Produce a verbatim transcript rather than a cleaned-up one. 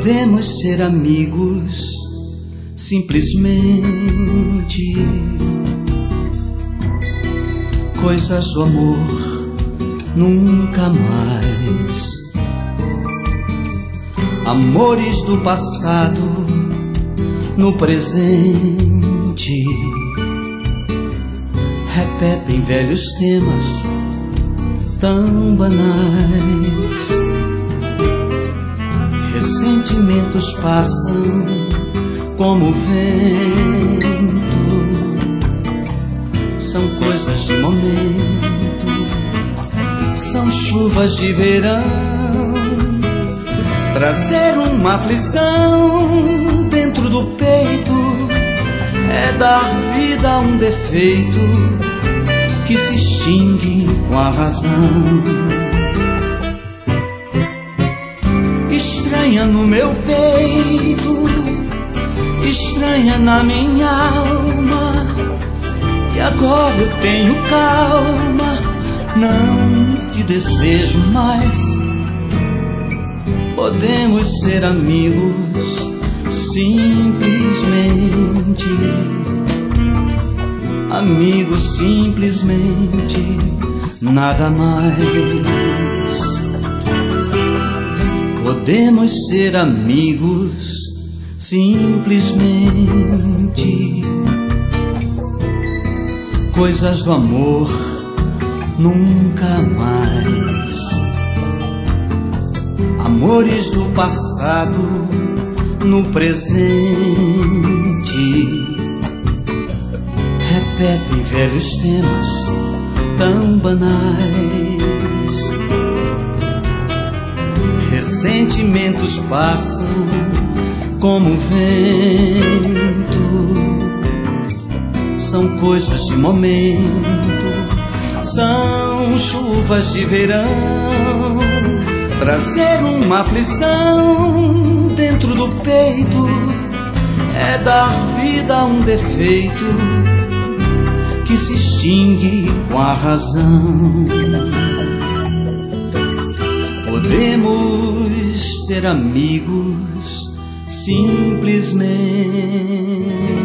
Podemos ser amigos simplesmente, coisas do amor nunca mais. Amores do passado no presente, repetem velhos temas tão banais. Ressentimentos passam como vento, são coisas de momento, são chuvas de verão. Trazer uma aflição dentro do peito é dar vida a um defeito que se extingue com a razão. Estranha no meu peito, estranha na minha alma, e agora eu tenho calma, não te desejo mais. Podemos ser amigos simplesmente, amigos simplesmente, nada mais. Podemos ser amigos simplesmente, coisas do amor nunca mais. Amores do passado no presente, repetem velhos temas tão banais. Ressentimentos passam como vento, são coisas de momento, são chuvas de verão. Trazer uma aflição dentro do peito é dar vida a um defeito que se extingue com a razão. Podemos ser amigos simplesmente.